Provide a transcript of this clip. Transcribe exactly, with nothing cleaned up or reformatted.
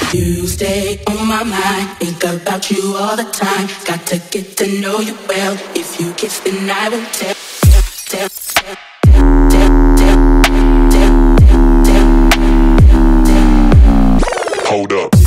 You stay on my mind, think about you all the time. Got to get to know you well. If you kiss, then I will tell. Tell, tell, tell, tell, tell, tell, tell, tell. Hold up.